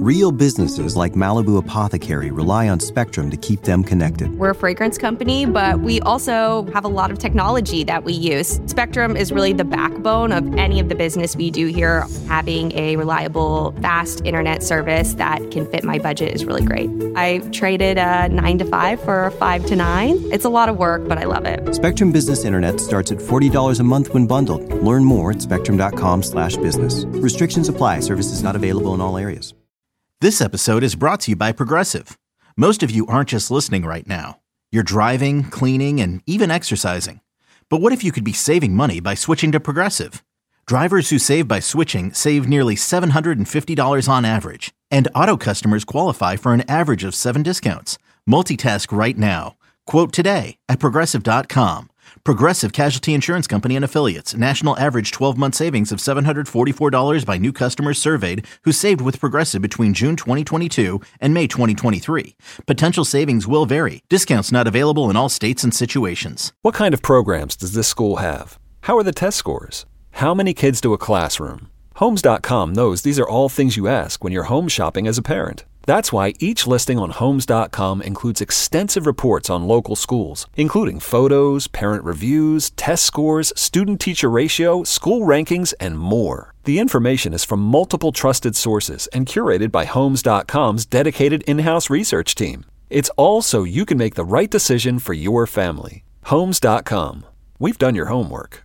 Real businesses like Malibu Apothecary rely on Spectrum to keep them connected. We're a fragrance company, but we also have a lot of technology that we use. Spectrum is really the backbone of any of the business we do here. Having a reliable, fast internet service that can fit my budget is really great. I traded a 9 to 5 for a 5 to 9. It's a lot of work, but I love it. Spectrum Business Internet starts at $40 a month when bundled. Learn more at spectrum.com/business. Restrictions apply. Services not available in all areas. This episode is brought to you by Progressive. Most of you aren't just listening right now. You're driving, cleaning, and even exercising. But what if you could be saving money by switching to Progressive? Drivers who save by switching save nearly $750 on average. And auto customers qualify for an average of 7 discounts. Multitask right now. Quote today at Progressive.com. Progressive Casualty Insurance Company and Affiliates. National average 12-month savings of $744 by new customers surveyed who saved with Progressive between June 2022 and May 2023. Potential savings will vary. Discounts not available in all states and situations. What kind of programs does this school have? How are the test scores? How many kids do a classroom? Homes.com knows these are all things you ask when you're home shopping as a parent. That's why each listing on Homes.com includes extensive reports on local schools, including photos, parent reviews, test scores, student-teacher ratio, school rankings, and more. The information is from multiple trusted sources and curated by Homes.com's dedicated in-house research team. It's all so you can make the right decision for your family. Homes.com. We've done your homework.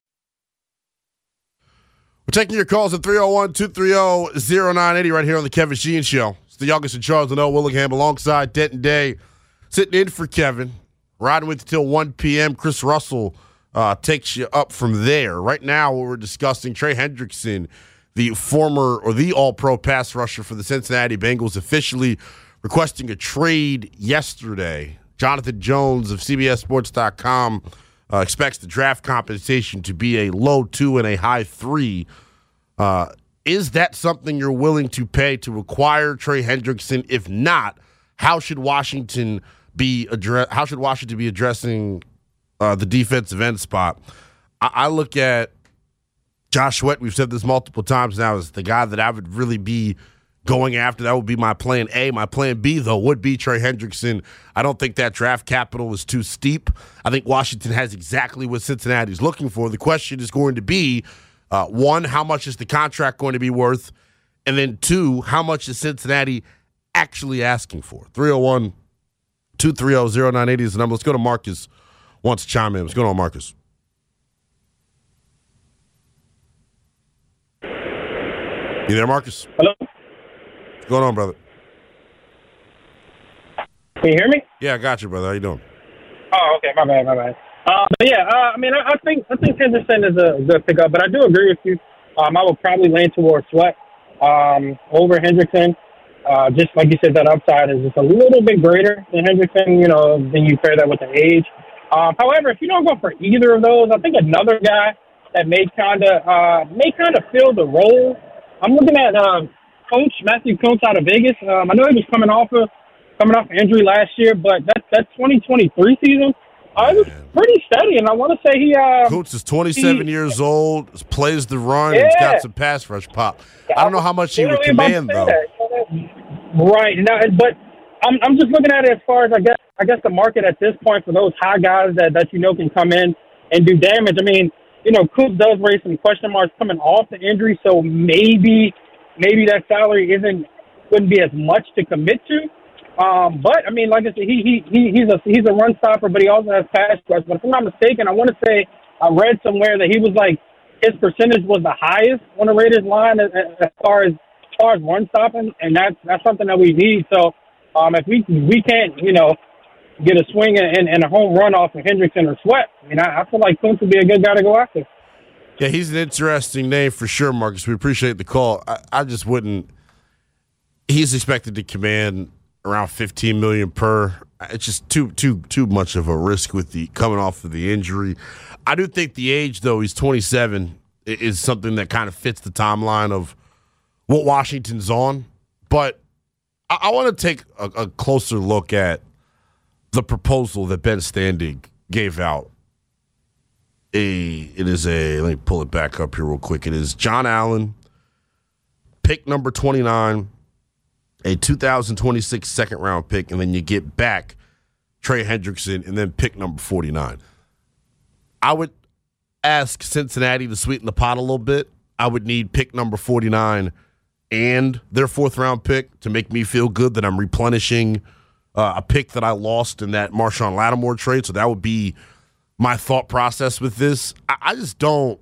We're taking your calls at 301-230-0980 right here on the Kevin Sheehan Show. It's the youngest and Charles and Willingham alongside Denton Day, sitting in for Kevin, riding with you till 1 p.m. Chris Russell takes you up from there. Right now, we're discussing Trey Hendrickson, the former or the all-pro pass rusher for the Cincinnati Bengals, officially requesting a trade yesterday. Jonathan Jones of CBSSports.com expects the draft compensation to be a low 2 and a high 3. Is that something you're willing to pay to acquire Trey Hendrickson? If not, how should Washington be addressing the defensive end spot? I look at Josh Sweat. We've said this multiple times now, as the guy that I would really be going after. That would be my plan A. My plan B, though, would be Trey Hendrickson. I don't think that draft capital is too steep. I think Washington has exactly what Cincinnati's looking for. The question is going to be, one, how much is the contract going to be worth? And then two, how much is Cincinnati actually asking for? 301-230-0980 is the number. Let's go to Marcus. Wants to chime in. What's going on, Marcus? You there, Marcus? Hello? What's going on, brother? Can you hear me? Yeah, I got you, brother. How you doing? Oh, okay. My bad. But yeah, I mean, I think Henderson is a good pickup, but I do agree with you. I would probably lean towards Sweat over Hendrickson. Just like you said, that upside is just a little bit greater than Hendrickson. You know, then you pair that with the age. However, if you don't go for either of those, I think another guy that may kind of fill the role. I'm looking at Matthew Coates out of Vegas. I know he was coming off an injury last year, but that 2023 season. It was pretty steady, and I want to say he Coates is 27 years old, plays the run, and he's got some pass rush pop. I don't know how much he would command, though. Right. Now, but I'm just looking at it as far as, I guess the market at this point for those high guys that you know can come in and do damage. I mean, you know, Coop does raise some question marks coming off the injury, so maybe that salary wouldn't be as much to commit to. But I mean, like I said, he's a run stopper, but he also has pass rush. But if I'm not mistaken, I want to say I read somewhere that he was like his percentage was the highest on the Raiders line as far as run stopping, and that's something that we need. So if we can't, you know, get a swing and a home run off of Hendrickson or Sweat, I mean, I feel like Kuntz would be a good guy to go after. Yeah, he's an interesting name for sure, Marcus. We appreciate the call. I just wouldn't. He's expected to command around $15 million per. It's just too much of a risk with the coming off of the injury. I do think the age, though, he's 27, is something that kind of fits the timeline of what Washington's on. But I want to take a closer look at the proposal that Ben Standig gave out. Let me pull it back up here real quick. It is John Allen, pick number 29, a 2026 second-round pick, and then you get back Trey Hendrickson and then pick number 49. I would ask Cincinnati to sweeten the pot a little bit. I would need pick number 49 and their fourth-round pick to make me feel good that I'm replenishing a pick that I lost in that Marshawn Lattimore trade. So that would be my thought process with this. I just don't.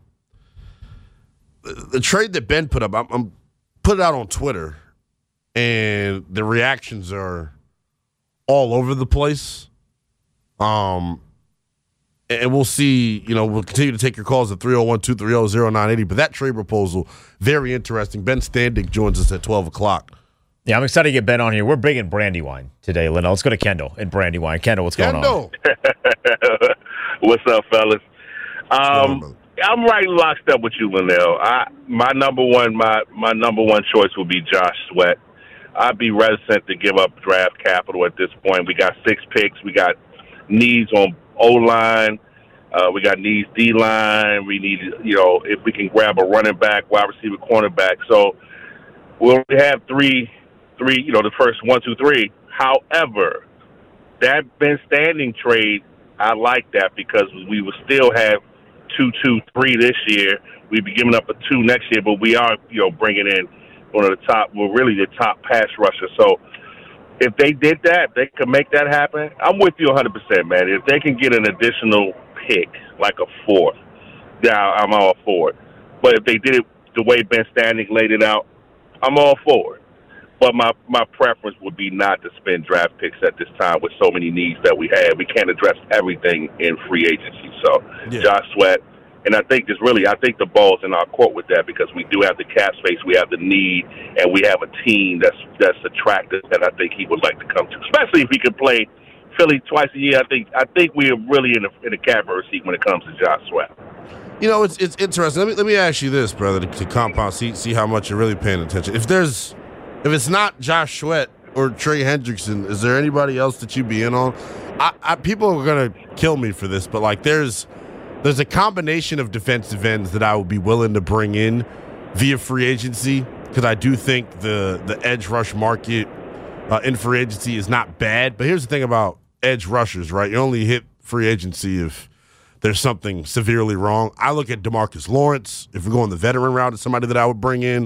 The trade that Ben put up, I'm put it out on Twitter, and the reactions are all over the place. And we'll see, we'll continue to take your calls at 301-230-0980. But that trade proposal, very interesting. Ben Standing joins us at 12 o'clock. Yeah, I'm excited to get Ben on here. We're big in Brandywine today, Leno. Let's go to Kendall in Brandywine. Kendall, what's going on? What's up, fellas? I'm right locked up with you, Linnell. My number one choice would be Josh Sweat. I'd be reticent to give up draft capital at this point. We got 6 picks. We got needs on O-line. We got needs D-line. We need, if we can grab a running back, wide receiver, cornerback. So we'll have three, the first 1, 2, 3. However, that Ben Standing trade, I like that because we will still have 2, 2, 3 this year. We'd be giving up a 2 next year, but we are, bringing in one of the top, really the top pass rusher. So if they did that, they could make that happen. I'm with you 100%, man. If they can get an additional pick, like a 4th, now I'm all for it. But if they did it the way Ben Standing laid it out, I'm all for it. But my preference would be not to spend draft picks at this time with so many needs that we have. We can't address everything in free agency. So, yeah. Josh Sweat, and I think the ball's in our court with that because we do have the cap space, we have the need, and we have a team that's attractive that I think he would like to come to, especially if he could play Philly twice a year. I think we're really in a catbird seat when it comes to Josh Sweat. It's interesting. Let me ask you this, brother, to compound, see how much you're really paying attention. If it's not Josh Sweat or Trey Hendrickson, is there anybody else that you'd be in on? People are going to kill me for this, but there's a combination of defensive ends that I would be willing to bring in via free agency because I do think the edge rush market in free agency is not bad. But here's the thing about edge rushers, right? You only hit free agency if there's something severely wrong. I look at DeMarcus Lawrence. If we're going the veteran route, it's somebody that I would bring in.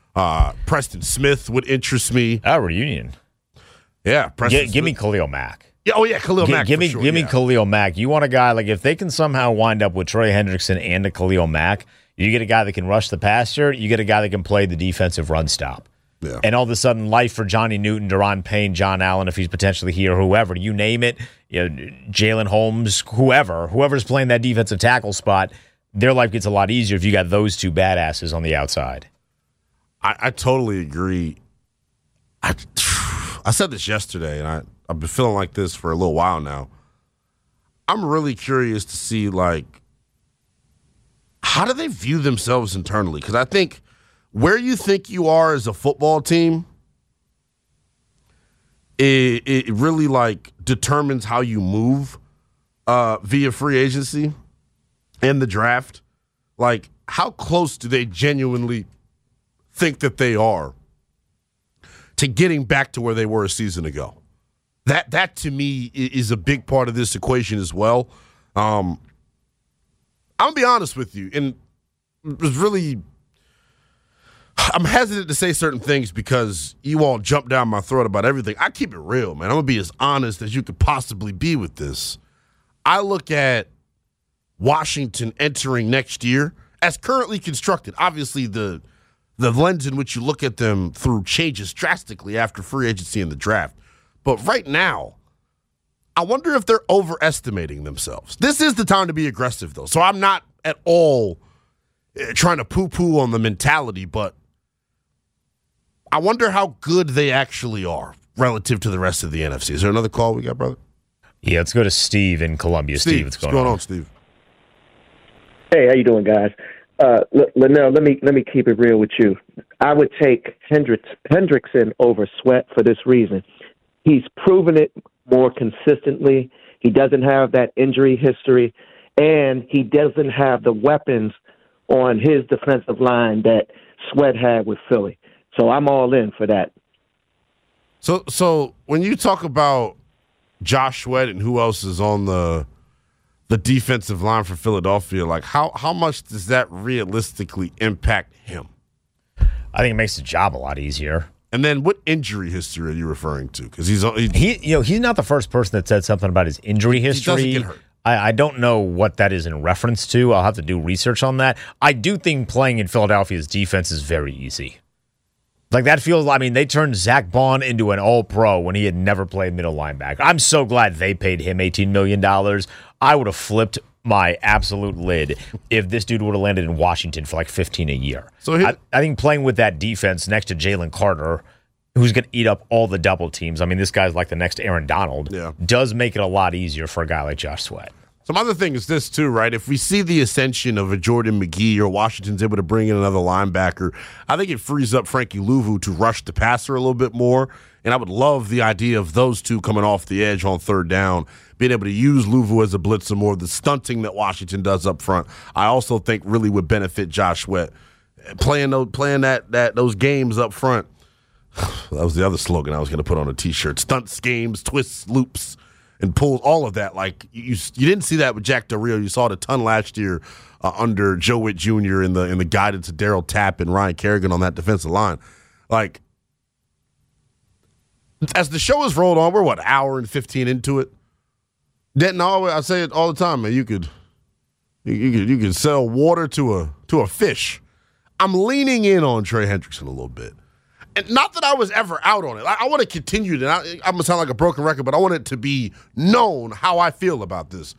Preston Smith would interest me. Reunion. Yeah, Preston give me Khalil Mack. Yeah, Khalil Mack. Give me Khalil Mack. You want a guy if they can somehow wind up with Trey Hendrickson and a Khalil Mack, you get a guy that can rush the passer. You get a guy that can play the defensive run stop. Yeah. And all of a sudden, life for Johnny Newton, Daron Payne, John Allen, if he's potentially here, whoever you name it, Jalen Holmes, whoever's playing that defensive tackle spot, their life gets a lot easier if you got those two badasses on the outside. I totally agree. I said this yesterday, and I've been feeling like this for a little while now. I'm really curious to see, how do they view themselves internally? Because I think where you think you are as a football team, it really, determines how you move via free agency and the draft. How close do they genuinely think that they are to getting back to where they were a season ago? That to me is a big part of this equation as well. I'm gonna be honest with you, and I'm hesitant to say certain things because you all jump down my throat about everything. I keep it real, man. I'm gonna be as honest as you could possibly be with this. I look at Washington entering next year as currently constructed. Obviously, the lens in which you look at them through changes drastically after free agency and the draft. But right now, I wonder if they're overestimating themselves. This is the time to be aggressive, though. So I'm not at all trying to poo-poo on the mentality, but I wonder how good they actually are relative to the rest of the NFC. Is there another call we got, brother? Yeah, let's go to Steve in Columbia. Steve, what's going on, Steve? Hey, how you doing, guys? Linnell, let me keep it real with you. I would take Hendrickson over Sweat for this reason. He's proven it more consistently. He doesn't have that injury history, and he doesn't have the weapons on his defensive line that Sweat had with Philly. So I'm all in for that. So when you talk about Josh Sweat and who else is on the defensive line for Philadelphia, like how much does that realistically impact him? I think it makes the job a lot easier. And then what injury history are you referring to? Because he's not the first person that said something about his injury history. He doesn't get hurt. I don't know what that is in reference to. I'll have to do research on that. I do think playing in Philadelphia's defense is very easy. Like that feels, I mean, they turned Zach Bond into an all-pro when he had never played middle linebacker. I'm so glad they paid him $18 million. I would have flipped my absolute lid if this dude would have landed in Washington for like $15 a year. So I think playing with that defense next to Jalen Carter, who's going to eat up all the double teams, I mean, this guy's like the next Aaron Donald, does make it a lot easier for a guy like Josh Sweat. Some other thing is this, too, right? If we see the ascension of a Jordan McGee or Washington's able to bring in another linebacker, I think it frees up Frankie Louvu to rush the passer a little bit more. And I would love the idea of those two coming off the edge on third down, being able to use Louvu as a blitzer more. The stunting that Washington does up front, I also think really would benefit Josh Sweat. Playing those games up front. That was the other slogan I was going to put on a T-shirt. Stunts, games, twists, loops, and pulls, all of that. Like you didn't see that with Jack Del Rio. You saw it a ton last year under Joe Witt Jr. in the guidance of Darryl Tapp and Ryan Kerrigan on that defensive line. Like, as the show has rolled on, we're an hour and 15 into it. Denton, I say it all the time, man. You could sell water to a fish. I'm leaning in on Trey Hendrickson a little bit. And not that I was ever out on it. I want to continue to. I'm going to sound like a broken record, but I want it to be known how I feel about this.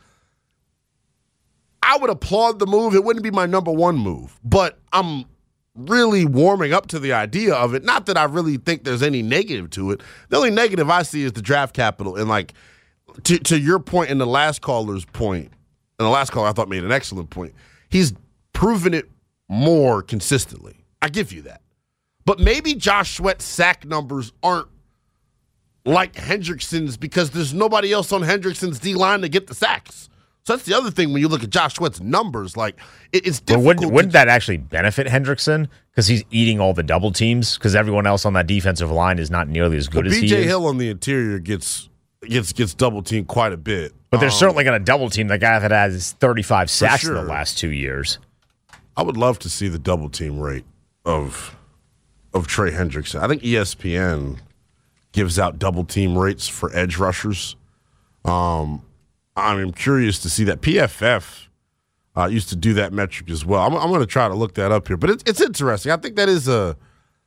I would applaud the move. It wouldn't be my number one move, but I'm really warming up to the idea of it. Not that I really think there's any negative to it. The only negative I see is the draft capital. And like to your point and the last caller's point, and the last caller I thought made an excellent point. He's proven it more consistently. I give you that. But maybe Josh Sweat's sack numbers aren't like Hendrickson's because there's nobody else on Hendrickson's D-line to get the sacks. So that's the other thing when you look at Josh Sweat's numbers. Like, it's difficult. But wouldn't that actually benefit Hendrickson because he's eating all the double teams because everyone else on that defensive line is not nearly as good as he is? B.J. Hill on the interior gets double teamed quite a bit. But they're certainly going to double team the guy that has 35 sacks in the last 2 years. I would love to see the double team rate of Trey Hendrickson. I think ESPN gives out double team rates for edge rushers. I'm curious to see that. PFF used to do that metric as well. I'm going to try to look that up here, but it's interesting. I think that is an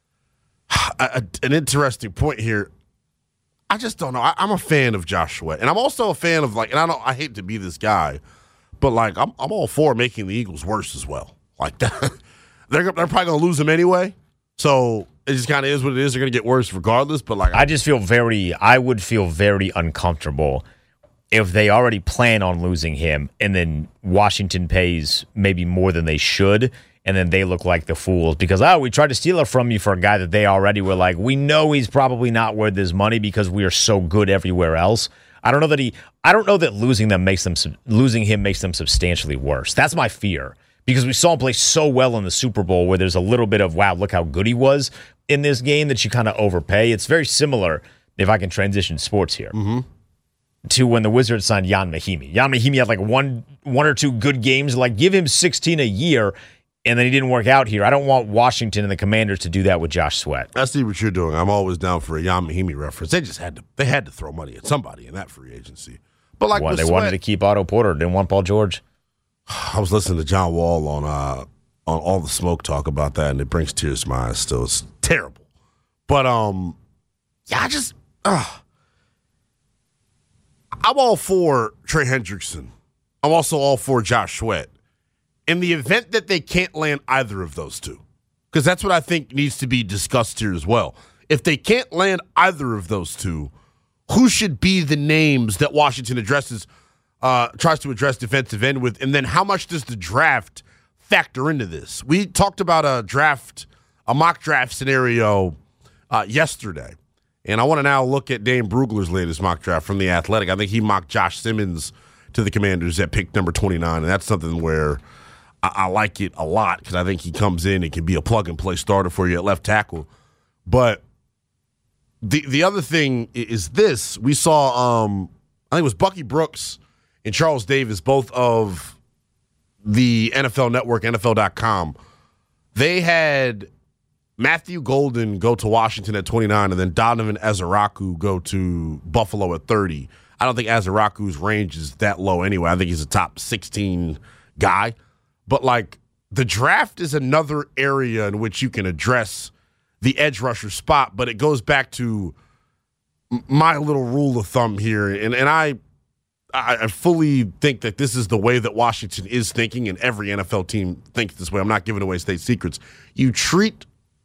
interesting point here. I just don't know. I'm a fan of Josh Sweat, and I'm also a fan of and I hate to be this guy, but I'm all for making the Eagles worse as well. Like that, they're probably going to lose him anyway. So it just kind of is what it is. They're going to get worse regardless. But I would feel very uncomfortable if they already plan on losing him and then Washington pays maybe more than they should and then they look like the fools because, we tried to steal it from you for a guy that they already were like, we know he's probably not worth this money because we are so good everywhere else. I don't know that losing him makes them substantially worse. That's my fear. Because we saw him play so well in the Super Bowl where there's a little bit of, wow, look how good he was in this game that you kind of overpay. It's very similar, if I can transition sports here, to when the Wizards signed Jan Mahimi. Jan Mahimi had like one or two good games, give him 16 a year, and then he didn't work out here. I don't want Washington and the Commanders to do that with Josh Sweat. I see what you're doing. I'm always down for a Jan Mahimi reference. They just had to throw money at somebody in that free agency. But they wanted to keep Otto Porter, didn't want Paul George. I was listening to John Wall on All the Smoke talk about that, and it brings tears to my eyes still. It's terrible. But, I'm all for Trey Hendrickson. I'm also all for Josh Sweat. In the event that they can't land either of those two, because that's what I think needs to be discussed here as well. If they can't land either of those two, who should be the names that Washington tries to address defensive end with, and then how much does the draft factor into this? We talked about a mock draft scenario yesterday, and I want to now look at Dane Brugler's latest mock draft from The Athletic. I think he mocked Josh Simmons to the Commanders at pick number 29, and that's something where I like it a lot because I think he comes in and can be a plug-and-play starter for you at left tackle. But The other thing is this. We saw, I think it was Bucky Brooks and Charles Davis, both of the NFL Network, NFL.com. They had Matthew Golden go to Washington at 29 and then Donovan Ezeraku go to Buffalo at 30. I don't think Azaraku's range is that low anyway. I think he's a top 16 guy. But, like, the draft is another area in which you can address the edge rusher spot, but it goes back to my little rule of thumb here. And I fully think that this is the way that Washington is thinking, and every NFL team thinks this way. I'm not giving away state secrets. You treat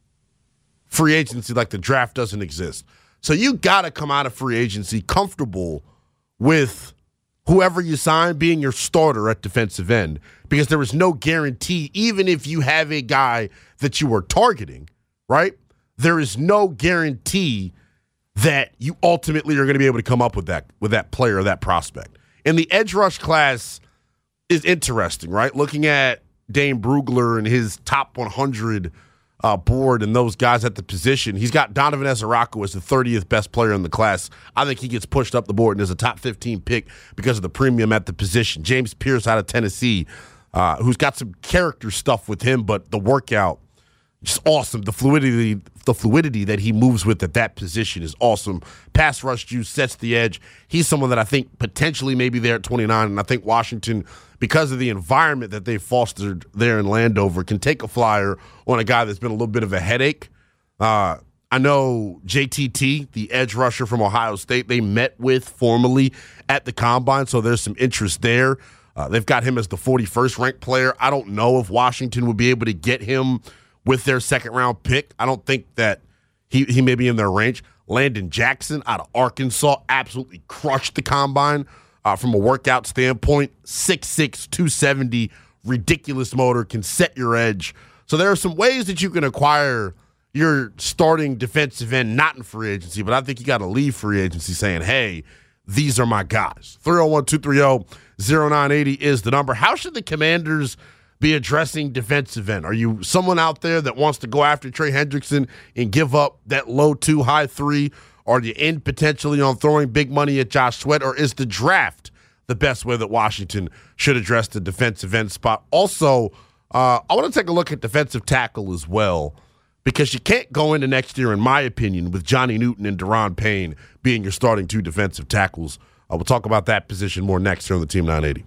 free agency like the draft doesn't exist. So you got to come out of free agency comfortable with whoever you sign being your starter at defensive end, because there is no guarantee, even if you have a guy that you are targeting, right? There is no guarantee that you ultimately are going to be able to come up with that player or that prospect. And the edge rush class is interesting, right? Looking at Dane Brugler and his top 100 board and those guys at the position, he's got Donovan Ezeraku as the 30th best player in the class. I think he gets pushed up the board and is a top 15 pick because of the premium at the position. James Pierce out of Tennessee, who's got some character stuff with him, but the workout, just awesome. The fluidity that he moves with at that position is awesome. Pass rush juice, sets the edge. He's someone that I think potentially may be there at 29, and I think Washington, because of the environment that they've fostered there in Landover, can take a flyer on a guy that's been a little bit of a headache. I know JTT, the edge rusher from Ohio State, they met with formally at the Combine, so there's some interest there. They've got him as the 41st ranked player. I don't know if Washington would be able to get him with their second-round pick. I don't think that he may be in their range. Landon Jackson out of Arkansas absolutely crushed the Combine from a workout standpoint. 6'6", 270, ridiculous motor, can set your edge. So there are some ways that you can acquire your starting defensive end, not in free agency, but I think you got to leave free agency saying, hey, these are my guys. 301-230-0980 is the number. How should the Commanders be addressing defensive end? Are you someone out there that wants to go after Trey Hendrickson and give up that low 2, high 3? Are you in potentially on throwing big money at Josh Sweat, or is the draft the best way that Washington should address the defensive end spot? Also, I want to take a look at defensive tackle as well, because you can't go into next year, in my opinion, with Johnny Newton and Daron Payne being your starting 2 defensive tackles. We'll talk about that position more next here on the Team 980.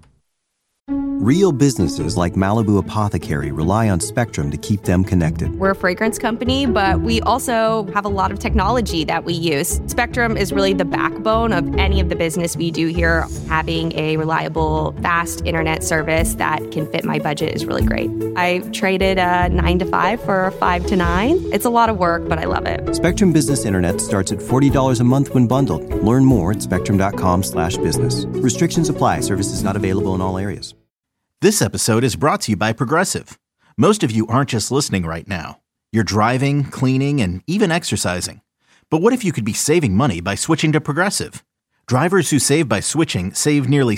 Real businesses like Malibu Apothecary rely on Spectrum to keep them connected. We're a fragrance company, but we also have a lot of technology that we use. Spectrum is really the backbone of any of the business we do here. Having a reliable, fast internet service that can fit my budget is really great. I traded a 9 to 5 for a 5 to 9. It's a lot of work, but I love it. Spectrum Business Internet starts at $40 a month when bundled. Learn more at spectrum.com/business. Restrictions apply. Services not available in all areas. This episode is brought to you by Progressive. Most of you aren't just listening right now. You're driving, cleaning, and even exercising. But what if you could be saving money by switching to Progressive? Drivers who save by switching save nearly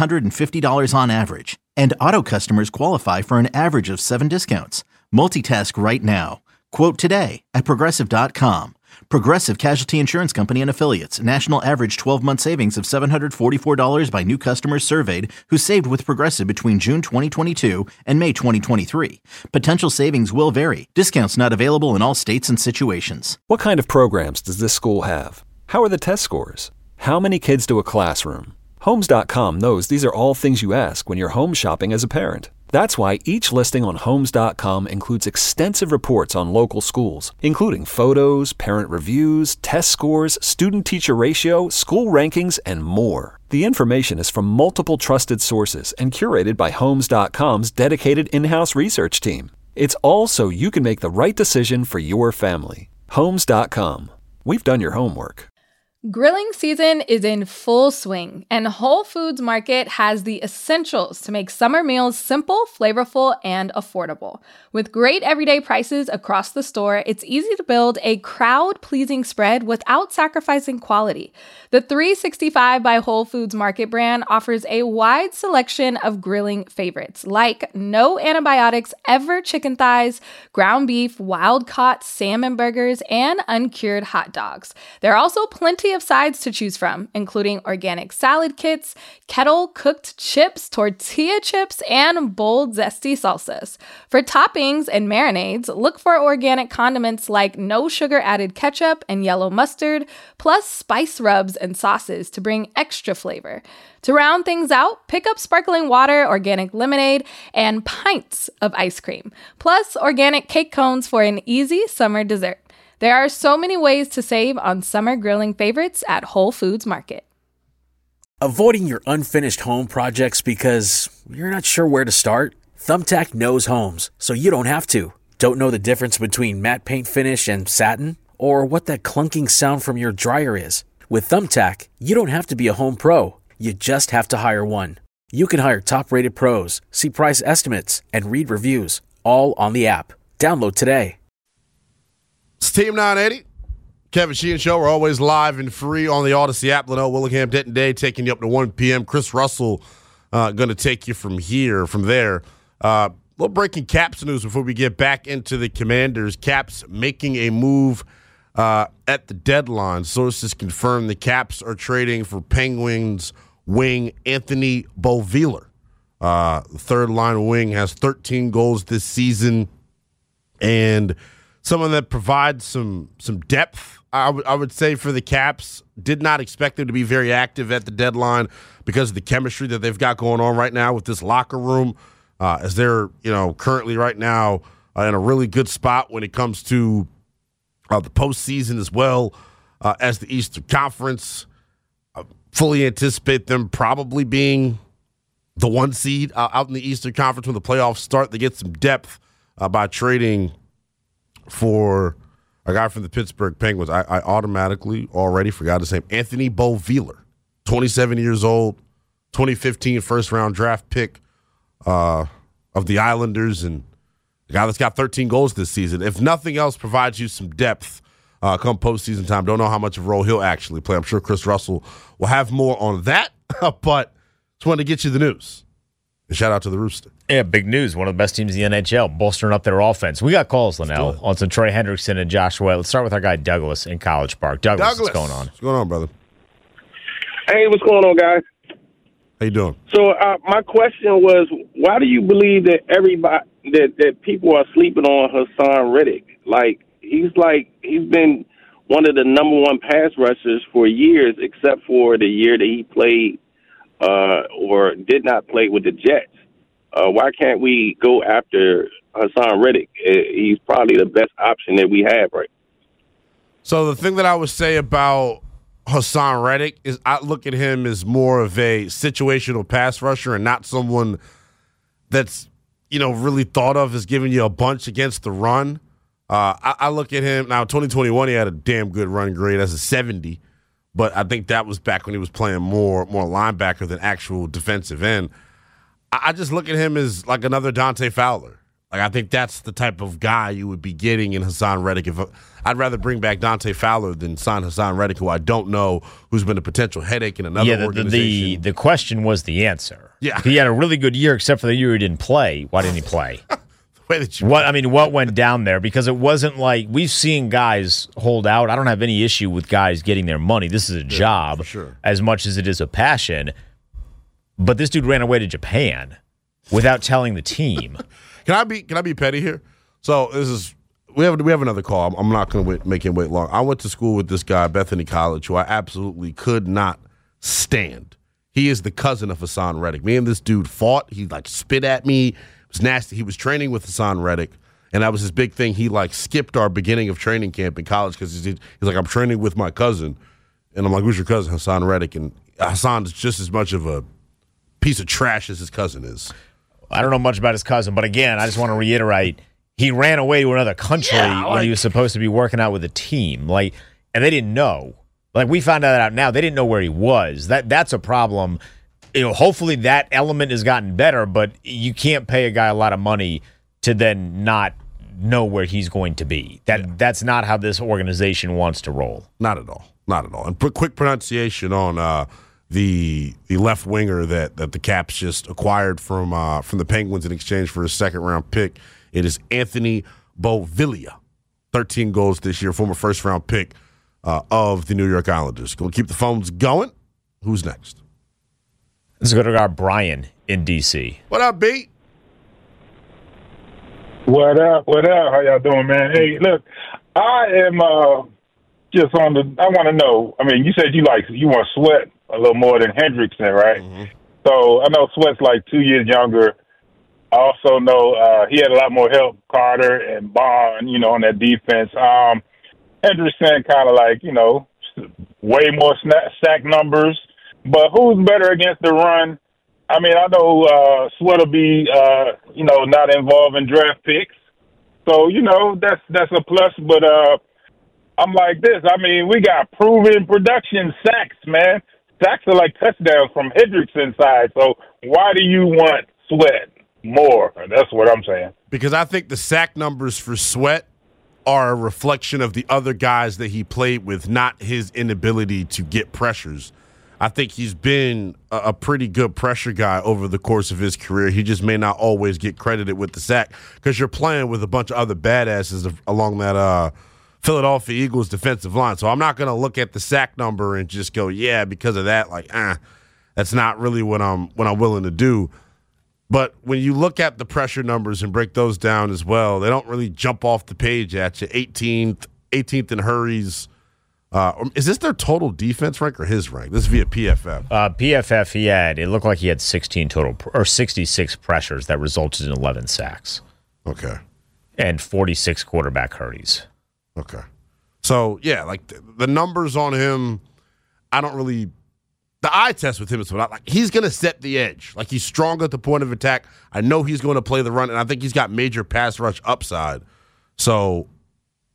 $750 on average. And auto customers qualify for an average of 7 discounts. Multitask right now. Quote today at Progressive.com. Progressive Casualty Insurance Company and Affiliates. National average 12-month savings of $744 by new customers surveyed who saved with Progressive between June 2022 and May 2023. Potential savings will vary. Discounts not available in all states and situations. What kind of programs does this school have? How are the test scores? How many kids do a classroom? Homes.com knows these are all things you ask when you're home shopping as a parent. That's why each listing on Homes.com includes extensive reports on local schools, including photos, parent reviews, test scores, student-teacher ratio, school rankings, and more. The information is from multiple trusted sources and curated by Homes.com's dedicated in-house research team. It's all so you can make the right decision for your family. Homes.com. We've done your homework. Grilling season is in full swing, and Whole Foods Market has the essentials to make summer meals simple, flavorful, and affordable. With great everyday prices across the store, it's easy to build a crowd-pleasing spread without sacrificing quality. The 365 by Whole Foods Market brand offers a wide selection of grilling favorites, like no antibiotics ever chicken thighs, ground beef, wild-caught salmon burgers, and uncured hot dogs. There are also plenty of sides to choose from, including organic salad kits, kettle-cooked chips, tortilla chips, and bold, zesty salsas. For toppings and marinades, look for organic condiments like no sugar-added ketchup and yellow mustard, plus spice rubs and sauces to bring extra flavor. To round things out, pick up sparkling water, organic lemonade, and pints of ice cream, plus organic cake cones for an easy summer dessert. There are so many ways to save on summer grilling favorites at Whole Foods Market. Avoiding your unfinished home projects because you're not sure where to start? Thumbtack knows homes, so you don't have to. Don't know the difference between matte paint finish and satin? Or what that clunking sound from your dryer is? With Thumbtack, you don't have to be a home pro. You just have to hire one. You can hire top-rated pros, see price estimates, and read reviews, all on the app. Download today. It's Team 980. Kevin Sheehan Show. We're always live and free on the Odyssey app. Linnell Willingham, Denton Day, taking you up to 1 p.m. Chris Russell going to take you from there. Little breaking Caps news before we get back into the Commanders. Caps making a move at the deadline. Sources confirm the Caps are trading for Penguins wing Anthony Beauvillier. The third-line wing has 13 goals this season, and someone that provides some depth, I would say, for the Caps. Did not expect them to be very active at the deadline because of the chemistry that they've got going on right now with this locker room, as they're currently right now in a really good spot when it comes to the postseason as well as the Eastern Conference. Fully anticipate them probably being the 1 seed out in the Eastern Conference when the playoffs start. They get some depth by trading for a guy from the Pittsburgh Penguins. I automatically already forgot his name. Anthony Beauvillier, 27 years old, 2015 first-round draft pick of the Islanders, and the guy that's got 13 goals this season. If nothing else provides you some depth come postseason time, don't know how much of a role he'll actually play. I'm sure Chris Russell will have more on that, but just wanted to get you the news. And shout out to the Rooster. Yeah, big news. One of the best teams in the NHL, bolstering up their offense. We got calls, Linnell, on some Troy Hendrickson and Joshua. Let's start with our guy Douglas in College Park. Douglas, what's going on? What's going on, brother? Hey, what's going on, guys? How you doing? So my question was, why do you believe that everybody that people are sleeping on Hassan Reddick? He's been one of the number one pass rushers for years, except for the year that he played or did not play with the Jets. Why can't we go after Hassan Reddick? He's probably the best option that we have, right? So the thing that I would say about Hassan Reddick is I look at him as more of a situational pass rusher and not someone that's, really thought of as giving you a bunch against the run. I look at him now. 2021, he had a damn good run grade as a 70, but I think that was back when he was playing more linebacker than actual defensive end. I just look at him as like another Dante Fowler. I think that's the type of guy you would be getting in Hassan Reddick. I'd rather bring back Dante Fowler than sign Hassan Reddick, who I don't know who's been a potential headache in another organization. The question was the answer. Yeah. He had a really good year except for the year he didn't play. Why didn't he play? What went down there? Because it wasn't like we've seen guys hold out. I don't have any issue with guys getting their money. This is a job for sure, as much as it is a passion. But this dude ran away to Japan without telling the team. Can I be petty here? So we have another call. I'm not going to make him wait long. I went to school with this guy, Bethany College, who I absolutely could not stand. He is the cousin of Hassan Reddick. Me and this dude fought. He spit at me. It was nasty. He was training with Hassan Reddick, and that was his big thing. He skipped our beginning of training camp in college because he's like, I'm training with my cousin, and I'm like, who's your cousin? Hassan Reddick. And Hassan's just as much of a piece of trash as his cousin is. I don't know much about his cousin, but again, I just want to reiterate, he ran away to another country when he was supposed to be working out with a team. And they didn't know. Like, we found that out now. They didn't know where he was. That's a problem. Hopefully that element has gotten better, but you can't pay a guy a lot of money to then not know where he's going to be. That's not how this organization wants to roll. Not at all. Not at all. And quick pronunciation on the left winger that the Caps just acquired from the Penguins in exchange for a second-round pick. It is Anthony Beauvillier. 13 goals this year, former first-round pick of the New York Islanders. Going to keep the phones going. Who's next? Let's go to our Brian in D.C. What up, B? What up? What up? How y'all doing, man? Hey, look, I am just on the. I want to know. I mean, you said you want Sweat a little more than Hendrickson, right? Mm-hmm. So I know Sweat's like 2 years younger. I also know he had a lot more help, Carter and Bond, on that defense. Hendrickson kind of way more sack numbers. But who's better against the run? I mean, I know Sweat will be, not involved in draft picks. So, that's a plus. But I'm like this. I mean, we got proven production sacks, man. Sacks are like touchdowns from Hendrickson's side. So why do you want Sweat more? That's what I'm saying. Because I think the sack numbers for Sweat are a reflection of the other guys that he played with, not his inability to get pressures. I think he's been a pretty good pressure guy over the course of his career. He just may not always get credited with the sack because you're playing with a bunch of other badasses along that Philadelphia Eagles defensive line. So I'm not going to look at the sack number and just go, yeah, because of that, that's not really what I'm willing to do. But when you look at the pressure numbers and break those down as well, they don't really jump off the page at you. 18th in hurries. Is this their total defense rank or his rank? This is via PFF. PFF, it looked like he had 16 total or 66 pressures that resulted in 11 sacks. Okay. And 46 quarterback hurries. Okay. So, yeah, the numbers on him, I don't really – the eye test with him is he's going to set the edge. He's strong at the point of attack. I know he's going to play the run, and I think he's got major pass rush upside. So –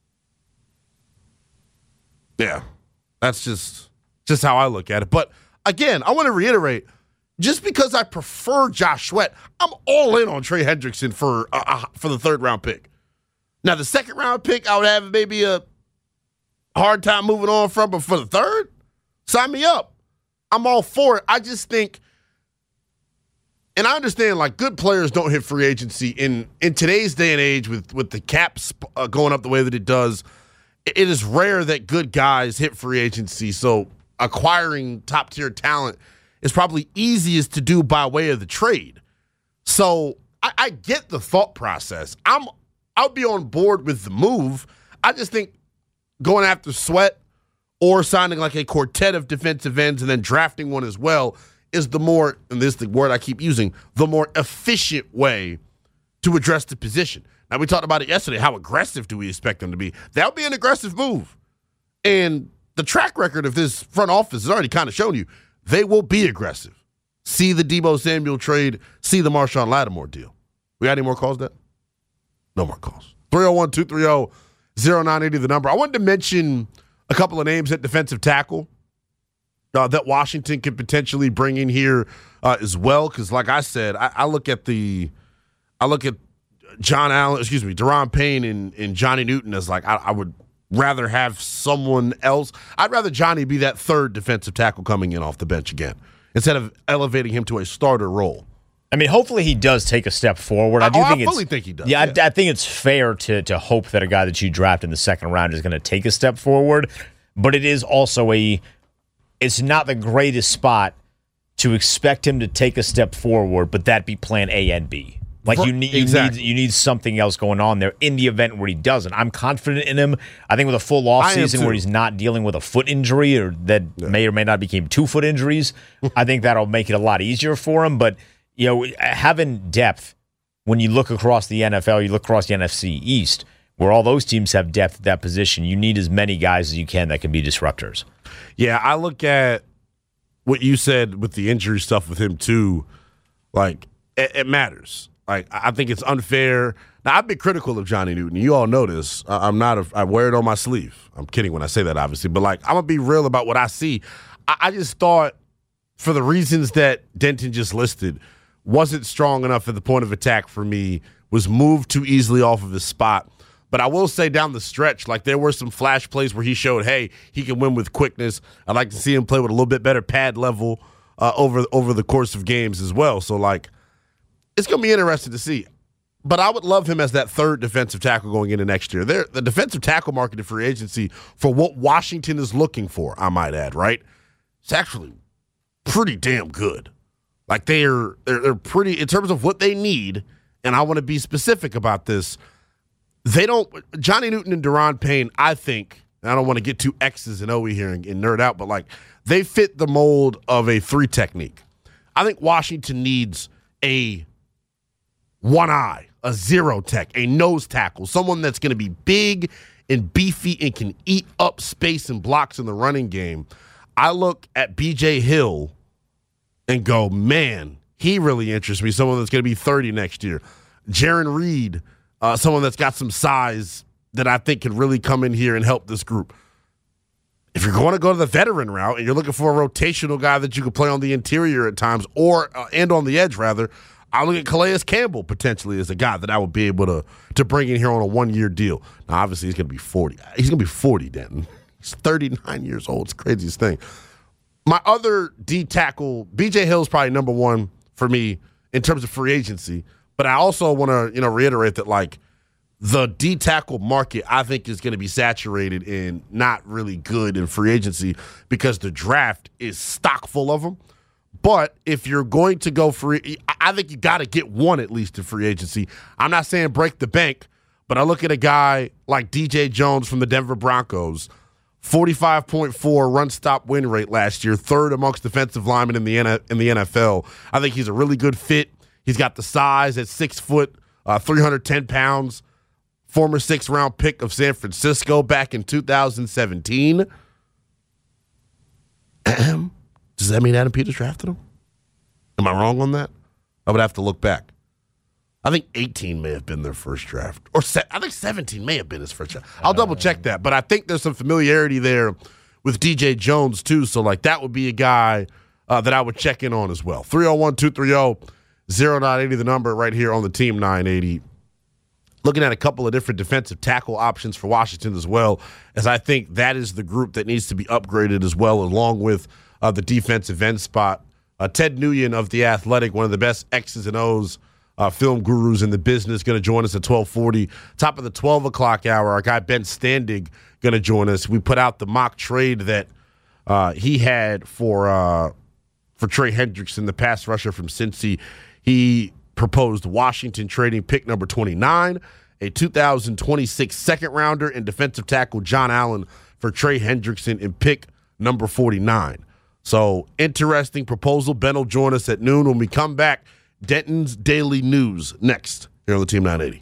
yeah, that's just how I look at it. But, again, I want to reiterate, just because I prefer Josh Sweat, I'm all in on Trey Hendrickson for the third-round pick. Now, the second-round pick, I would have maybe a hard time moving on from, but for the third, sign me up. I'm all for it. I just think, and I understand, good players don't hit free agency in today's day and age with the caps going up the way that it does. It is rare that good guys hit free agency, so acquiring top-tier talent is probably easiest to do by way of the trade. So I get the thought process. I'll be on board with the move. I just think going after Sweat or signing a quartet of defensive ends and then drafting one as well is the more, and this is the word I keep using, the more efficient way to address the position. Now, we talked about it yesterday. How aggressive do we expect them to be? That'll be an aggressive move. And the track record of this front office has already kind of shown you they will be aggressive. See the Deebo Samuel trade. See the Marshawn Lattimore deal. We got any more calls, Dad? No more calls. 301-230-0980, the number. I wanted to mention a couple of names at defensive tackle that Washington could potentially bring in here as well. Because, like I said, I look at Deron Payne and Johnny Newton as I would rather have someone else. I'd rather Johnny be that third defensive tackle coming in off the bench again instead of elevating him to a starter role. I mean, hopefully he does take a step forward. I fully think he does. Yeah, I think it's fair to hope that a guy that you draft in the second round is going to take a step forward, but it is also it's not the greatest spot to expect him to take a step forward, but that be plan A and B. You need something else going on there in the event where he doesn't. I'm confident in him. I think with a full offseason where he's not dealing with a foot injury or that may or may not become 2 foot injuries, I think that'll make it a lot easier for him. But having depth, when you look across the NFL, you look across the NFC East, where all those teams have depth at that position, you need as many guys as you can that can be disruptors. Yeah, I look at what you said with the injury stuff with him too. It matters. Like, I think it's unfair. Now, I've been critical of Johnny Newton. You all know this. I wear it on my sleeve. I'm kidding when I say that, obviously. But, like, I'm going to be real about what I see. I just thought, for the reasons that Denton just listed, wasn't strong enough at the point of attack for me, was moved too easily off of his spot. But I will say down the stretch, like, there were some flash plays where he showed, hey, he can win with quickness. I'd like to see him play with a little bit better pad level over the course of games as well. So, like, it's going to be interesting to see. But I would love him as that third defensive tackle going into next year. The defensive tackle market in free agency, for what Washington is looking for, I might add, right? It's actually pretty damn good. Like, they're pretty, in terms of what they need, and I want to be specific about this, Johnny Newton and Daron Payne, I think, and I don't want to get too X's and O's here and nerd out, but, like, they fit the mold of a 3 technique. I think Washington needs a 1-eye, a 0 tech, a nose tackle, someone that's going to be big and beefy and can eat up space and blocks in the running game. I look at B.J. Hill and go, man, he really interests me, someone that's going to be 30 next year. Jaron Reed, someone that's got some size that I think can really come in here and help this group. If you're going to go to the veteran route and you're looking for a rotational guy that you could play on the interior at times and on the edge, rather, I look at Calais Campbell potentially as a guy that I would be able to bring in here on a 1-year deal. Now, obviously, he's going to be 40. He's going to be 40, Denton. He's 39 years old. It's the craziest thing. My other D tackle, B.J. Hill, is probably number 1 for me in terms of free agency. But I also want to, reiterate that, like, the D tackle market, I think, is going to be saturated and not really good in free agency because the draft is stock full of them. But if you're going to go free, I think you got to get one at least in free agency. I'm not saying break the bank, but I look at a guy like DJ Jones from the Denver Broncos, 45.4 run-stop win rate last year, 3rd amongst defensive linemen in the NFL. I think he's a really good fit. He's got the size at 6 foot, 310 pounds, former 6th-round pick of San Francisco back in 2017. Does that mean Adam Peters drafted him? Am I wrong on that? I would have to look back. I think 18 may have been their first draft. Or I think 17 may have been his first draft. I'll double-check that. But I think there's some familiarity there with DJ Jones, too. So, like, that would be a guy that I would check in on as well. 301-230-0980, the number right here on the Team 980. Looking at a couple of different defensive tackle options for Washington as well, as I think that is the group that needs to be upgraded as well, along with the defensive end spot. Ted Nguyen of The Athletic, one of the best X's and O's film gurus in the business, going to join us at 12:40. Top of the 12 o'clock hour, our guy Ben Standig going to join us. We put out the mock trade that he had for Trey Hendrickson, the pass rusher from Cincy. He proposed Washington trading pick number 29, a 2026 second-rounder, and defensive tackle John Allen for Trey Hendrickson in pick number 49. So, interesting proposal. Ben will join us at noon. When we come back, Denton's Daily News next here on the Team 980.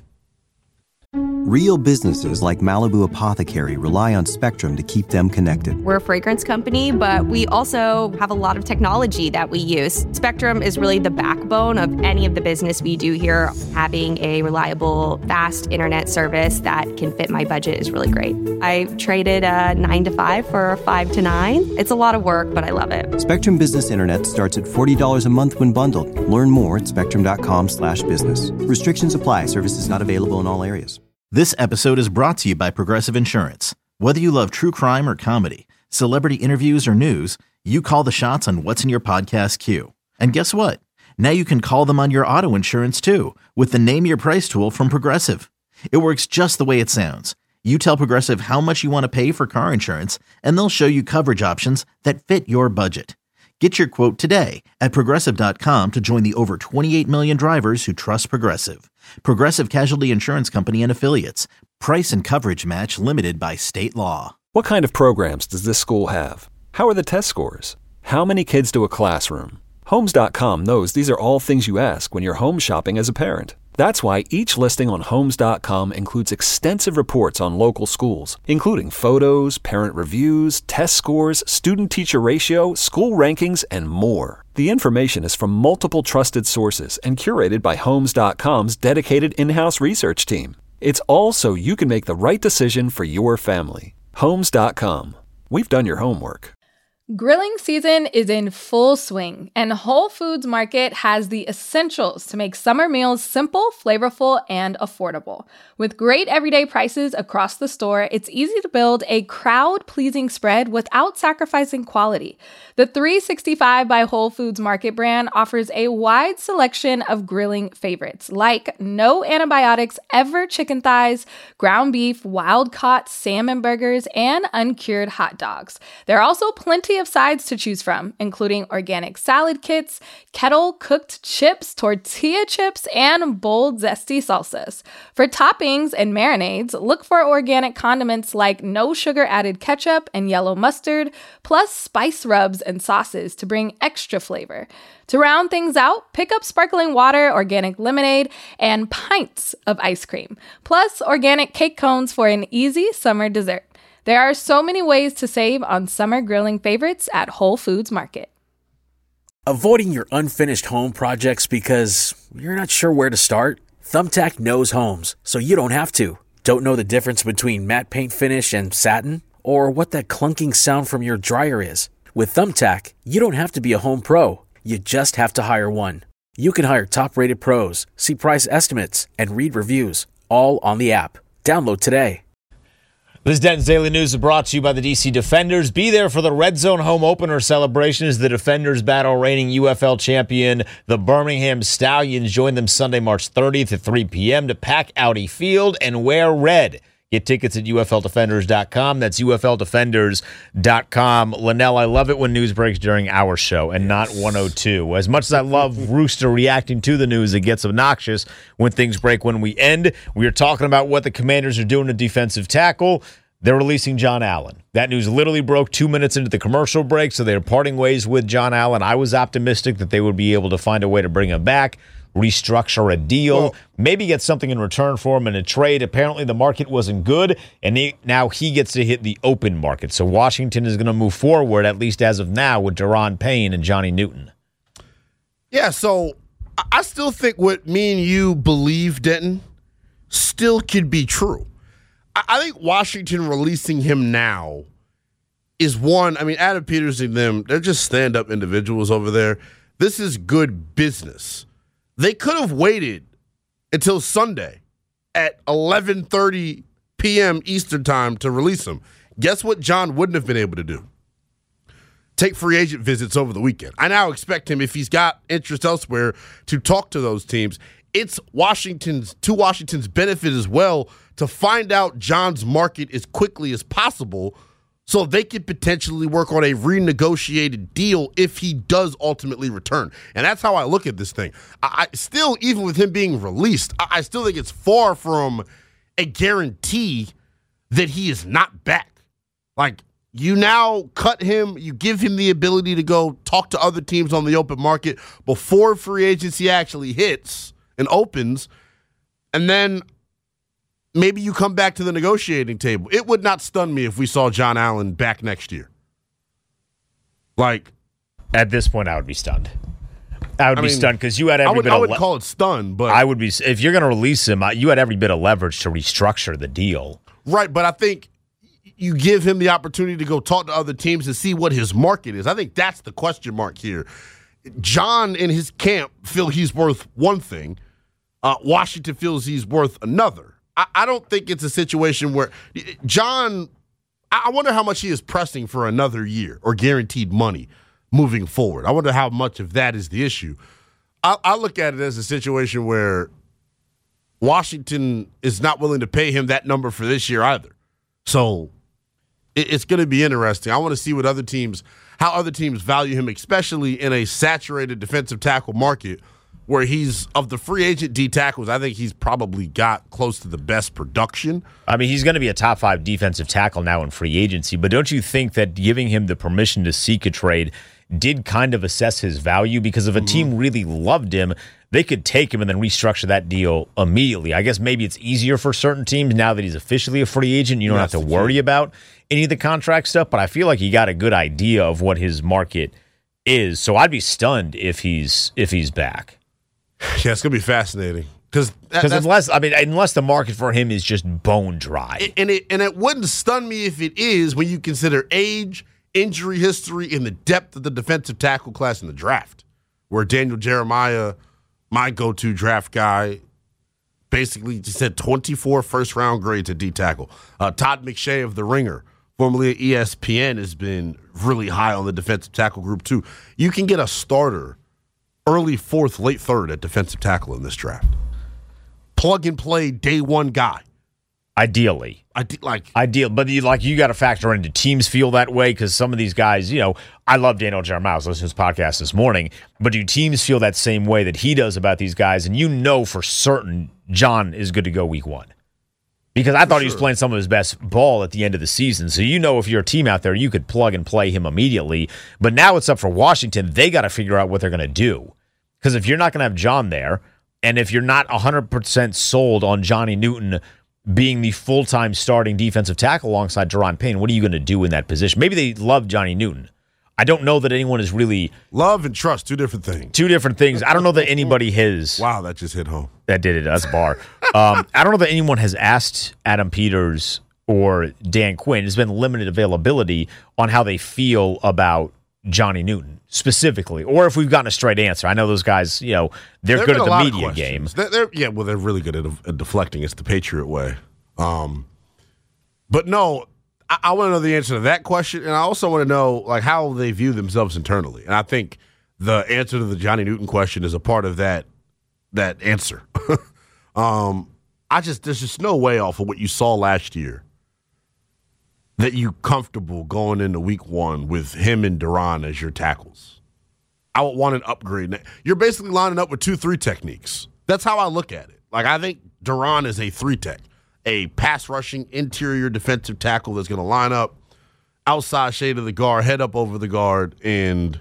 Real businesses like Malibu Apothecary rely on Spectrum to keep them connected. We're a fragrance company, but we also have a lot of technology that we use. Spectrum is really the backbone of any of the business we do here. Having a reliable, fast internet service that can fit my budget is really great. I traded a 9 to 5 for a 5 to 9. It's a lot of work, but I love it. Spectrum Business Internet starts at $40 a month when bundled. Learn more at spectrum.com/business. Restrictions apply. Services not available in all areas. This episode is brought to you by Progressive Insurance. Whether you love true crime or comedy, celebrity interviews or news, you call the shots on what's in your podcast queue. And guess what? Now you can call them on your auto insurance too with the Name Your Price tool from Progressive. It works just the way it sounds. You tell Progressive how much you want to pay for car insurance, and they'll show you coverage options that fit your budget. Get your quote today at Progressive.com to join the over 28 million drivers who trust Progressive. Progressive Casualty Insurance Company and Affiliates. Price and coverage match limited by state law. What kind of programs does this school have? How are the test scores? How many kids do a classroom? Homes.com knows these are all things you ask when you're home shopping as a parent. That's why each listing on Homes.com includes extensive reports on local schools, including photos, parent reviews, test scores, student-teacher ratio, school rankings, and more. The information is from multiple trusted sources and curated by Homes.com's dedicated in-house research team. It's all so you can make the right decision for your family. Homes.com. We've done your homework. Grilling season is in full swing, and Whole Foods Market has the essentials to make summer meals simple, flavorful, and affordable. With great everyday prices across the store, it's easy to build a crowd-pleasing spread without sacrificing quality. The 365 by Whole Foods Market brand offers a wide selection of grilling favorites, like no antibiotics ever chicken thighs, ground beef, wild-caught salmon burgers, and uncured hot dogs. There are also plenty of sides to choose from, including organic salad kits, kettle-cooked chips, tortilla chips, and bold, zesty salsas. For toppings and marinades, look for organic condiments like no sugar-added ketchup and yellow mustard, plus spice rubs and sauces to bring extra flavor. To round things out, pick up sparkling water, organic lemonade, and pints of ice cream, plus organic cake cones for an easy summer dessert. There are so many ways to save on summer grilling favorites at Whole Foods Market. Avoiding your unfinished home projects because you're not sure where to start? Thumbtack knows homes, so you don't have to. Don't know the difference between matte paint finish and satin? Or what that clunking sound from your dryer is? With Thumbtack, you don't have to be a home pro. You just have to hire one. You can hire top-rated pros, see price estimates, and read reviews, all on the app. Download today. This Denton's Daily News is brought to you by the DC Defenders. Be there for the Red Zone home opener celebration as the Defenders battle reigning UFL champion, the Birmingham Stallions. Join them Sunday, March 30th at 3 p.m. to pack Audi Field and wear red. Get tickets at UFLDefenders.com. That's UFLDefenders.com. Linnell, I love it when news breaks during our show and not 102. As much as I love Rooster reacting to the news, it gets obnoxious when things break when we end. We are talking about what the Commanders are doing to defensive tackle. They're releasing John Allen. That news literally broke 2 minutes into the commercial break, so they're parting ways with John Allen. I was optimistic that they would be able to find a way to bring him back, restructure a deal, maybe get something in return for him in a trade. Apparently the market wasn't good, and now he gets to hit the open market. So Washington is going to move forward, at least as of now, with Daron Payne and Johnny Newton. Yeah, so I still think what me and you believe, Denton, still could be true. I think Washington releasing him now is one. I mean, Adam Peters and them, they're just stand-up individuals over there. This is good business. They could have waited until Sunday at 11:30 p.m. Eastern time to release him. Guess what John wouldn't have been able to do? Take free agent visits over the weekend. I now expect him, if he's got interest elsewhere, to talk to those teams. It's Washington's benefit as well to find out John's market as quickly as possible so they could potentially work on a renegotiated deal if he does ultimately return. And that's how I look at this thing. I still, even with him being released, I still think it's far from a guarantee that he is not back. Like, you now cut him, you give him the ability to go talk to other teams on the open market before free agency actually hits and opens, and then maybe you come back to the negotiating table. It would not stun me if we saw John Allen back next year. Like, at this point, I would be stunned. I would be stunned because you had every bit of... I would call it stunned, but... I would be... If you're going to release him, you had every bit of leverage to restructure the deal. Right, but I think you give him the opportunity to go talk to other teams and see what his market is. I think that's the question mark here. John and his camp feel he's worth one thing. Washington feels he's worth another. I don't think it's a situation where John, I wonder how much he is pressing for another year or guaranteed money moving forward. I wonder how much of that is the issue. I look at it as a situation where Washington is not willing to pay him that number for this year either. So it's going to be interesting. I want to see what how other teams value him, especially in a saturated defensive tackle market where he's, of the free agent D tackles, I think he's probably got close to the best production. I mean, he's going to be a top 5 defensive tackle now in free agency, but don't you think that giving him the permission to seek a trade did kind of assess his value? Because if a team really loved him, they could take him and then restructure that deal immediately. I guess maybe it's easier for certain teams now that he's officially a free agent. You don't have to worry about any of the contract stuff, but I feel like he got a good idea of what his market is. So I'd be stunned if he's back. Yeah, it's gonna be fascinating because unless the market for him is just bone dry, and it wouldn't stun me if it is when you consider age, injury history, and the depth of the defensive tackle class in the draft, where Daniel Jeremiah, my go-to draft guy, basically just had 24 first-round grades at D tackle. Todd McShay of The Ringer, formerly at ESPN, has been really high on the defensive tackle group too. You can get a starter early fourth, late third at defensive tackle in this draft. Plug and play day one guy. Ideally. Ideal, but you got to factor in, do teams feel that way? Because some of these guys, I love Daniel Jeremiah. I was listening to his podcast this morning, but do teams feel that same way that he does about these guys? And for certain John is good to go week one. Because I thought he was playing some of his best ball at the end of the season. So if you're a team out there, you could plug and play him immediately. But now it's up for Washington. They got to figure out what they're going to do. Because if you're not going to have John there, and if you're not 100% sold on Johnny Newton being the full-time starting defensive tackle alongside Daron Payne, what are you going to do in that position? Maybe they love Johnny Newton. I don't know that anyone is really... Love and trust, two different things. I don't know that anybody has... Wow, that just hit home. That did it. That's a bar. I don't know that anyone has asked Adam Peters or Dan Quinn. There's been limited availability on how they feel about Johnny Newton specifically, or if we've gotten a straight answer. I know those guys, they're good at the media game. They're really good at deflecting. It's the Patriot way. But no, I want to know the answer to that question, and I also want to know how they view themselves internally. And I think the answer to the Johnny Newton question is a part of that answer. There's just no way off of what you saw last year that you comfortable going into week one with him and Daron as your tackles. I would want an upgrade. You're basically lining up with 2-3 techniques. That's how I look at it. I think Daron is a 3-tech, a pass rushing interior defensive tackle that's going to line up outside shade of the guard, head up over the guard, and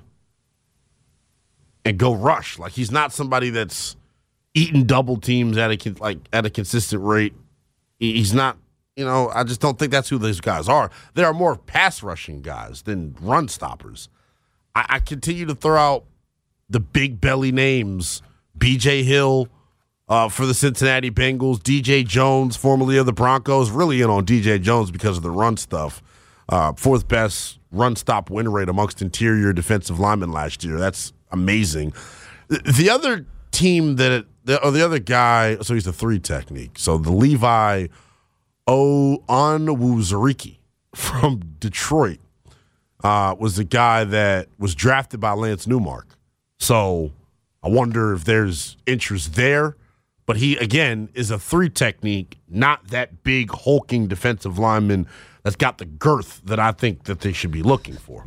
go rush. He's not somebody that's eating double teams at a consistent rate. He's not. I just don't think that's who those guys are. They are more pass rushing guys than run stoppers. I continue to throw out the big belly names. B.J. Hill for the Cincinnati Bengals. DJ Jones, formerly of the Broncos. Really in on DJ Jones because of the run stuff. Fourth best run stop win rate amongst interior defensive linemen last year. That's amazing. The other team the other guy, so he's a 3 technique. So the Levi Onwuzurike from Detroit was the guy that was drafted by Lance Newmark. So I wonder if there's interest there. But he, again, is a 3 technique, not that big, hulking defensive lineman that's got the girth that I think that they should be looking for.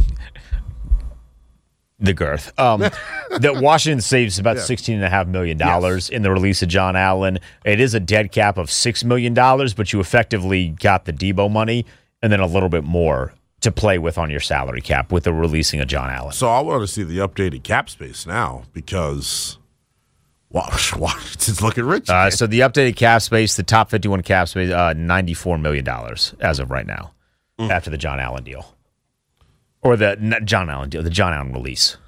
The girth. That Washington saves about $16.5 million in the release of John Allen. It is a dead cap of $6 million, but you effectively got the Debo money and then a little bit more to play with on your salary cap with the releasing of John Allen. So I want to see the updated cap space now because Washington's looking rich. So the updated cap space, the top 51 cap space, $94 million as of right now after the John Allen deal. Or the John Allen deal, the John Allen release.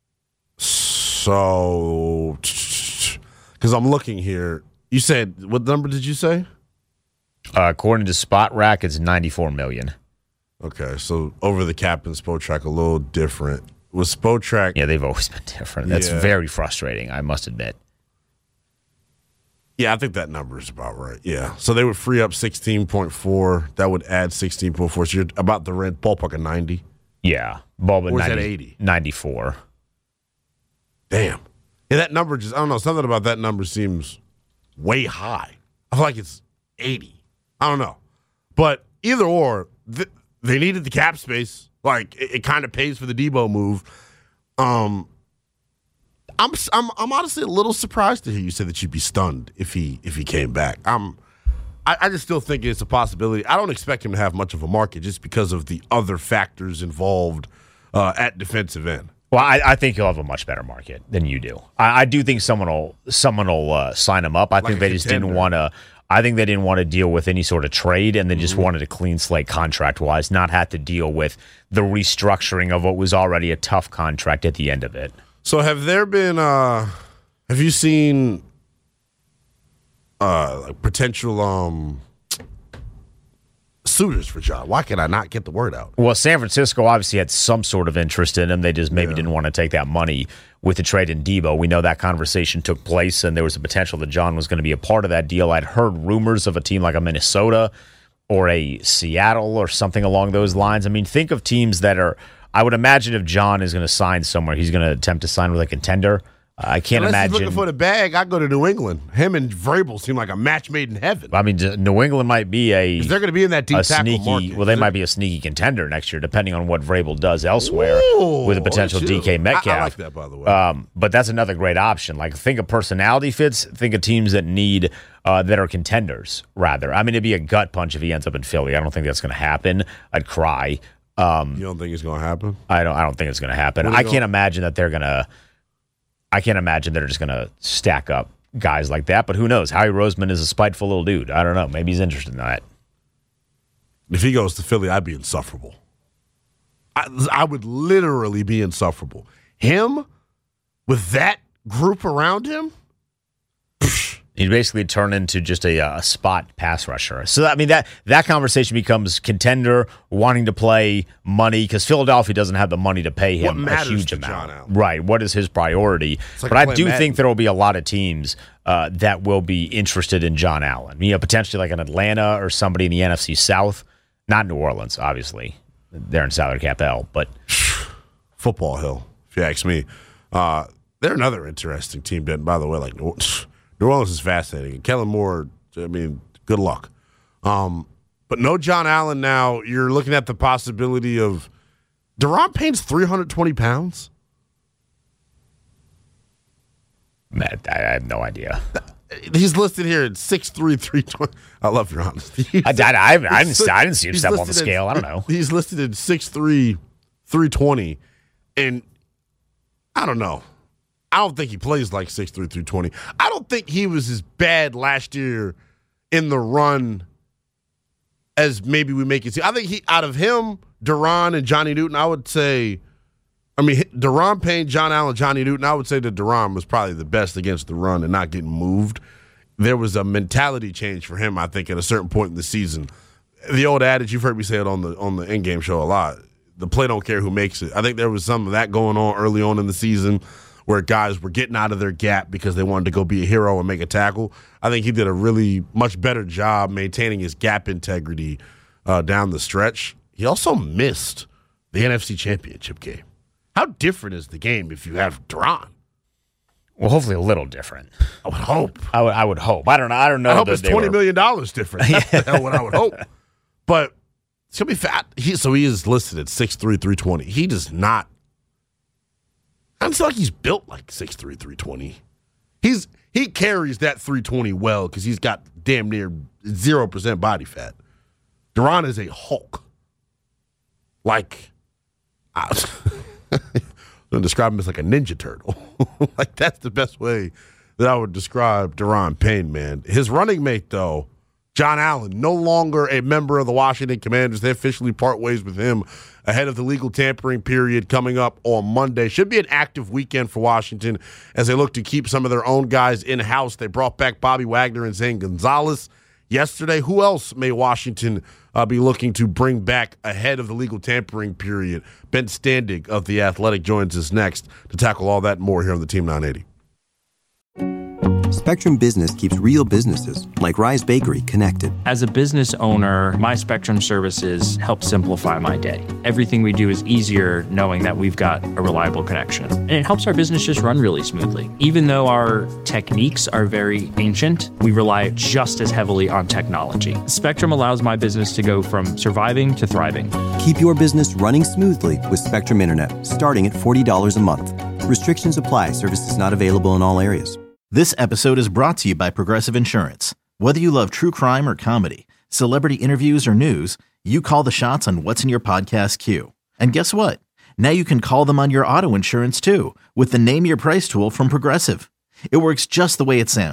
So, because I'm looking here, you said, what number did you say? According to Spot Rack, it's $94 million. Okay, so over the cap and Spotrac a little different. With Spotrac, yeah, they've always been different. That's very frustrating, I must admit. Yeah, I think that number is about right. Yeah, so they would free up 16.4. That would add 16.4. So you're about the rent ballpark of 90. Yeah, Bulb or is that 80? 94. Damn. Yeah, that number just, I don't know, something about that number seems way high. I feel like it's 80. I don't know. But either or, they needed the cap space. It kind of pays for the Debo move. I'm honestly a little surprised to hear you say that you'd be stunned if he came back. I just still think it's a possibility. I don't expect him to have much of a market just because of the other factors involved at defensive end. Well, I think he'll have a much better market than you do. I do think someone will sign him up. I think they just didn't want to. I think they didn't want to deal with any sort of trade, and they just wanted a clean slate contract-wise, not have to deal with the restructuring of what was already a tough contract at the end of it. So have there been have you seen like potential suitors for John? Why can I not get the word out? Well, San Francisco obviously had some sort of interest in him. They just maybe didn't want to take that money with the trade in Debo. We know that conversation took place, and there was a potential that John was going to be a part of that deal. I'd heard rumors of a team like a Minnesota or a Seattle or something along those lines. I mean, think of teams that are, I would imagine if John is going to sign somewhere, he's going to attempt to sign with a contender. I can't Unless imagine. he's looking for the bag, I go to New England. Him and Vrabel seem like a match made in heaven. I mean, New England might be they're going to be in that deep tackle market. Well, they might be a sneaky contender next year, depending on what Vrabel does elsewhere with a potential DK Metcalf. I like that, by the way. But that's another great option. Like, think of personality fits. Think of teams that need that are contenders. Rather, I mean, it'd be a gut punch if he ends up in Philly. I don't think that's going to happen. I'd cry. You don't think it's going to happen? I don't think it's going to happen. I can't imagine that they're going to. I can't imagine they're just going to stack up guys like that, but who knows? Howie Roseman is a spiteful little dude. I don't know. Maybe he's interested in that. If he goes to Philly, I'd be insufferable. I would literally be insufferable. Him, with that group around him? He'd basically turn into just a spot pass rusher. So, I mean, that conversation becomes contender, wanting to play, money, because Philadelphia doesn't have the money to pay him a huge amount. Right. What is his priority? Like, but I do think there will be a lot of teams that will be interested in John Allen. You know, potentially like an Atlanta or somebody in the NFC South. Not New Orleans, obviously. They're in salary cap hell, but football hill, if you ask me. They're another interesting team, by the way. Like, New Orleans is fascinating. And Kellen Moore, I mean, good luck. But no John Allen now. You're looking at the possibility of Daron Payne's 320 pounds. Matt, I have no idea. He's listed here at 6'3", 320. I love your honesty. I didn't see him step on the scale. I don't know. He's listed at 6'3", 320. And I don't know. I don't think he plays like 6'3", 320. I don't think he was as bad last year in the run as maybe we make it seem. I think out of him, Daron, and Johnny Newton, I would say, Daron Payne, John Allen, Johnny Newton, I would say that Daron was probably the best against the run and not getting moved. There was a mentality change for him, I think, at a certain point in the season. The old adage, you've heard me say it on the in-game show a lot, the play don't care who makes it. I think there was some of that going on early on in the season where guys were getting out of their gap because they wanted to go be a hero and make a tackle. I think he did a really much better job maintaining his gap integrity down the stretch. He also missed the NFC Championship game. How different is the game if you have Daron? Well, hopefully a little different. I would hope. I would hope. I don't know. I hope it's $20 million different. That's what I would hope. But it's going to be fat. So he is listed at 6'3", 320. He does not. It's like he's built like 6'3", 320. He carries that 320 well because he's got damn near 0% body fat. Daron is a Hulk. Like, I'm going to describe him as like a Ninja Turtle. Like, that's the best way that I would describe Daron Payne, man. His running mate, though, John Allen, no longer a member of the Washington Commanders. They officially part ways with him ahead of the legal tampering period coming up on Monday. Should be an active weekend for Washington as they look to keep some of their own guys in-house. They brought back Bobby Wagner and Zane Gonzalez yesterday. Who else may Washington be looking to bring back ahead of the legal tampering period? Ben Standig of The Athletic joins us next to tackle all that and more here on the Team 980. Spectrum Business keeps real businesses, like Rise Bakery, connected. As a business owner, my Spectrum services help simplify my day. Everything we do is easier knowing that we've got a reliable connection. And it helps our business just run really smoothly. Even though our techniques are very ancient, we rely just as heavily on technology. Spectrum allows my business to go from surviving to thriving. Keep your business running smoothly with Spectrum Internet, starting at $40 a month. Restrictions apply. Services not available in all areas. This episode is brought to you by Progressive Insurance. Whether you love true crime or comedy, celebrity interviews or news, you call the shots on what's in your podcast queue. And guess what? Now you can call them on your auto insurance too with the Name Your Price tool from Progressive. It works just the way it sounds.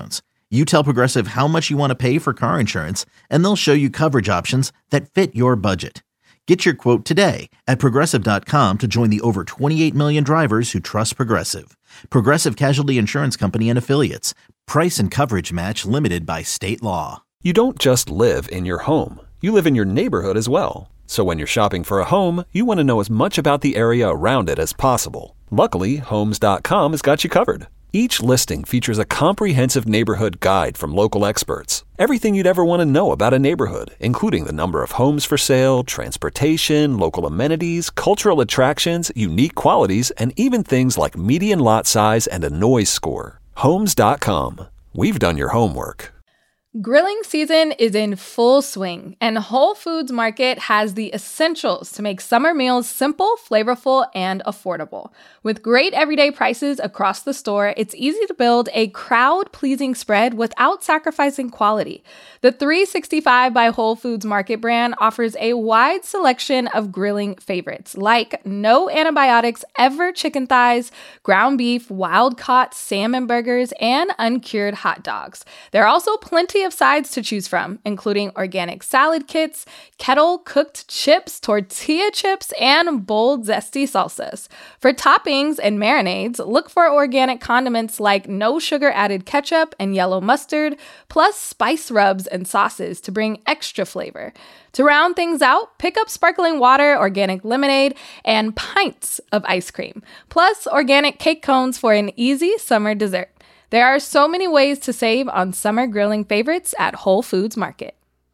You tell Progressive how much you want to pay for car insurance, and they'll show you coverage options that fit your budget. Get your quote today at Progressive.com to join the over 28 million drivers who trust Progressive. Progressive Casualty Insurance Company and Affiliates. Price and coverage match limited by state law. You don't just live in your home. You live in your neighborhood as well. So when you're shopping for a home, you want to know as much about the area around it as possible. Luckily, Homes.com has got you covered. Each listing features a comprehensive neighborhood guide from local experts. Everything you'd ever want to know about a neighborhood, including the number of homes for sale, transportation, local amenities, cultural attractions, unique qualities, and even things like median lot size and a noise score. Homes.com. We've done your homework. Grilling season is in full swing, and Whole Foods Market has the essentials to make summer meals simple, flavorful, and affordable. With great everyday prices across the store, it's easy to build a crowd-pleasing spread without sacrificing quality. The 365 by Whole Foods Market brand offers a wide selection of grilling favorites, like no antibiotics ever chicken thighs, ground beef, wild-caught salmon burgers, and uncured hot dogs. There are also plenty of sides to choose from, including organic salad kits, kettle-cooked chips, tortilla chips, and bold, zesty salsas. For toppings and marinades, look for organic condiments like no sugar-added ketchup and yellow mustard, plus spice rubs and sauces to bring extra flavor. To round things out, pick up sparkling water, organic lemonade, and pints of ice cream, plus organic cake cones for an easy summer dessert. There are so many ways to save on summer grilling favorites at Whole Foods Market.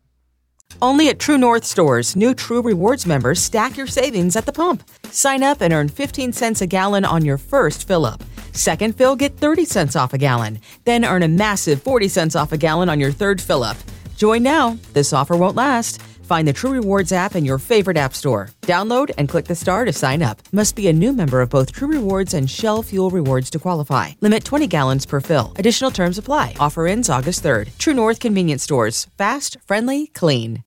Only at True North stores, new True Rewards members stack your savings at the pump. Sign up and earn 15 cents a gallon on your first fill-up. Second fill, get 30 cents off a gallon. Then earn a massive 40 cents off a gallon on your third fill-up. Join now. This offer won't last. Find the True Rewards app in your favorite app store. Download and click the star to sign up. Must be a new member of both True Rewards and Shell Fuel Rewards to qualify. Limit 20 gallons per fill. Additional terms apply. Offer ends August 3rd. True North Convenience Stores. Fast, friendly, clean.